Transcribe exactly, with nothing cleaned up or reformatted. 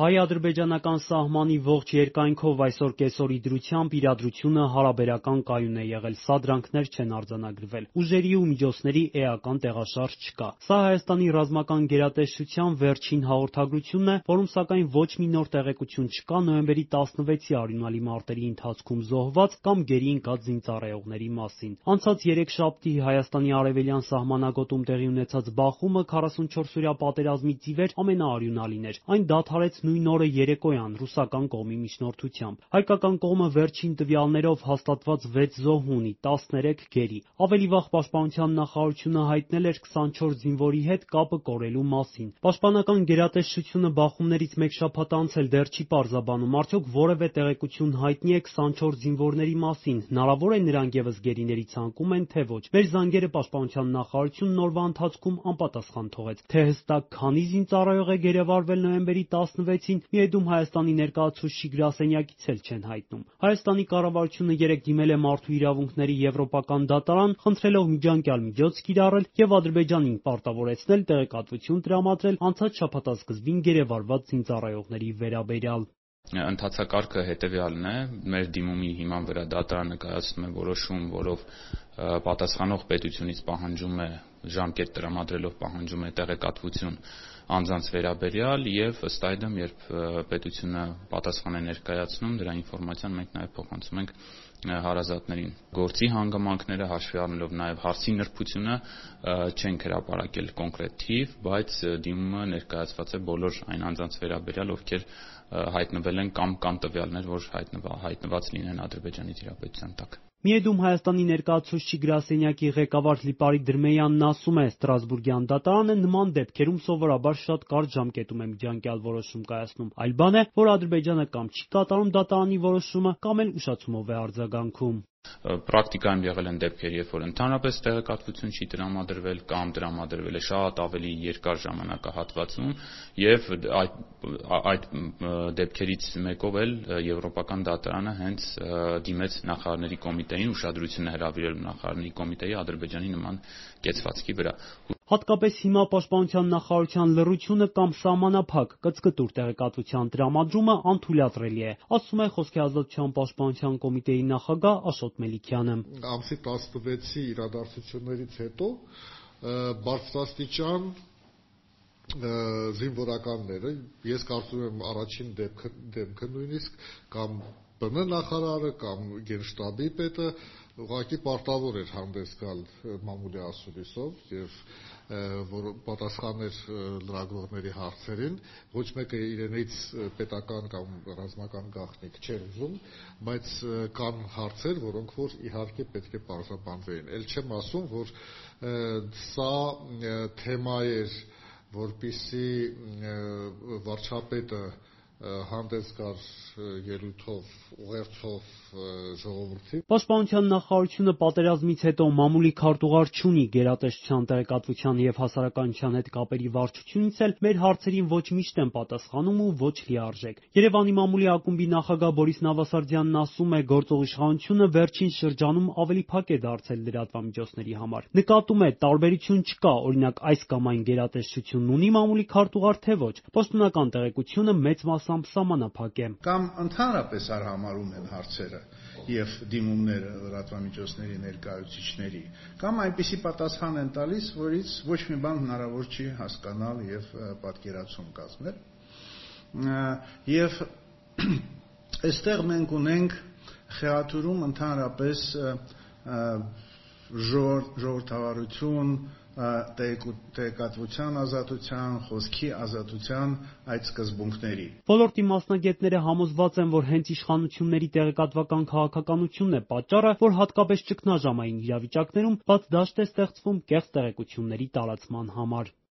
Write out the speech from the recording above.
Հայ-ադրբեջանական սահմանի ողջ երկայնքով այսօր կեսօրի դրությամբ իրադրությունը հարաբերական կայուն է եղել, սադրանքներ չեն արձանագրվել, ուժերի ու միջոցների էական տեղաշարժ չկա։ Սա Հայաստանի ռազմական գերատեսչության վերջին հաղորդագրությունն է, որում սակայն ոչ մի նոր տեղեկություն չկա նոյեմբերի տասնվեցի արյունալի մարտերի ընթացքում զոհված կամ գերի ընկած զինծառայողների մասին։ Անցած երեքշաբթի Հայաստանի արևելյան սահմանագոտում տեղի ունեցած բախումը քառասունչորսօրյա պատերազմից ի վեր ամենաարյունալին էր։ Այն դադարեց նույն օրը երեկոյան ռուսական կողմի միջնորդությամբ։ Հայկական կողմը վերջին տվյալներով հաստատված վեց զոհ ունի, տասներեք գերի։ Ավելի վաղ Պաշտպանության նախարարությունը հայտնել էր քսանչորս զինվորի հետ կապը կորելու մասին։ Պաշտպանական գերատեսչությունը բախումներից մեկ շաբաթ անց էլ դեռ չի պարզաբանում, արդյոք որևէ տեղեկություն հայտնի է քսանչորս զինվորների մասին, հնարավոր է նրանք ևս գերիների ցանկում են, թե ոչ։ Մեր զանգերը Պաշտպանության նախարարությունն օրվա ընթացքում անպատասխան թողեց։ Թե հստակ քանի զինծառայող է գերեվարվել նոյեմբերի տասնվեցին, Միեդում Հայաստանի ներկայացուցիչ գրասենյակից էլ չեն հայտնում։ Հայաստանի կառավարությունը երեկ դիմել է Մարդու իրավունքների եվրոպական դատարան, խնդրելով միջանկյալ միջոց կիրառել և Ադրբեջանին պարտավորեցնել տեղեկատվություն տրամադրել անցած շաբաթասկզբին գերեվարված զինծառայողների վերաբերյալ։ Ընթացակարգը հետևյալն է. մեր դիմումի հիման վրա դատարանը կայացնում է որոշում, որով պատասխանող պետությունից պահանջում է ժամկետ տրամադրելով պահանջում է տեղեկատվություն անձանց վերաբերյալ եւ ըստ այդմ, երբ պետությունը պատասխան է ներկայացնում, դրա ինֆորմացիան մենք նաեւ փոխանցում ենք հարազատներին։ Գործի հանգամանքները հաշվի առնելով նաեւ հարցի նրբությունը չենք հրապարակել կոնկրետ թիվ, բայց դիմումը ներկայացված է բոլոր այն անձանց վերաբերյալ, ովքեր հայտնվել են կամ կան տվյալներ, որ հայտնված լինեն Ադրբեջանի տիրապետության տակ։ Միեդում Հայաստանի ներկայացուցչի գրասենյակի ղեկավար Լիպարիկ Դրմեյանն ասում է, Ստրասբուրգյան դատարանը նման դեպքերում սովորաբար շատ կարճ ժամկետում է միջանկյալ որոշում կայացնում, այլ բան է, որ Ադրբեջանը կամ չի կատարում դատարանի որոշումը, կամ էլ ուշացումով է արձագանքում։ Պրակտիկայում եղել են դեպքեր, երբ որ ընդհանրապես տեղեկատվություն չի տրամադրվել կամ տրամադրվել է շատ ավելի երկար ժամանակահատվածում եւ այդ այդ դեպքերից մեկով էլ Եվրոպական դատարանը հենց դիմեց նախարարների կոմիտեին, ուշադրություն է հրավիրել նախարարների կոմիտեի Ադրբեջանի նման կեցվածքի վրա։ Հատկապես հիմա Պաշտպանության նախարարության լռությունը կամ սահմանափակ կծկտուր տեղեկատվության տրամադրումը անթույլատրելի է, ասում է Խոսքի ազատության պաշտպանության կոմիտեի նախագահ Աշոտ Մելիքյանը։ Ամսի տասնվեցի իրադարձություններից հետո բարձրաստիճան զինվորականները, ես կարծում եմ առաջին դեպքը նույնիսկ կամ ԲՆ նախարարը կամ Գենշտաբի պետը ուղղակի պարտավոր էր հանդես գալ մամուլի ասուլիսով եւ որ պատասխաներ լրագրողների հարցերին, ոչ մեկը իրենից պետական կամ ռազմական գաղտնիք չէր ուզում, բայց կան հարցեր, որոնք որ իհարկե պետք է պարզաբանվեին։ Էլ չեմ ասում, որ սա թեմա էր, որպեսզի վարչապետը հանդես գար ելույթով, ուղերձով ժողովրդի։ Պաշտպանության նախարարությունը պատերազմից հետո մամուլի քարտուղար չունի, գերատեսչության տեղեկատվության եւ հասարակայնության հետ կապերի վարչությունից էլ մեր հարցերին ոչ միշտ են պատասխանում ու ոչ լիարժեք։ Երևանի մամուլի ակումբի նախագահ Բորիս Նավասարդյանն ասում է, գործող իշխանությունը վերջին շրջանում ավելի փակ է դարձել լրատվամիջոցների համար։ Նկատում է, տարբերություն չկա, օրինակ այս կամ այն գերատեսչությունն ունի մամուլի քարտուղար, թե ոչ։ Պաշտոնական տեղեկությունը մեծ մասամբ սահմանափակ է։ Կամ ընդհանրապես արհամարում են հարցերը եւ դիմումները լրատվամիջոցների ներկայացուցիչների, կամ այնպիսի պատասխան են տալիս, որից ոչ մի բան հնարավոր չի հասկանալ եւ պատկերացում կազմել։ Եվ այստեղ մենք ունենք խեղաթյուրում ընդհանրապես ժողովրդավարություն, տեղեկատվության ազատության, խոսքի ազատության այդ սկզբունքների։ Ոլորտի մասնագետները համոզված են, որ հենց իշխանությունների տեղեկատվական քաղաքականությունն է պատճառը, որ հատկապես ճգնաժամային իրավիճակներում բաց դաշտ է ստեղծվում կեղծ տեղեկությունների տարածման համար։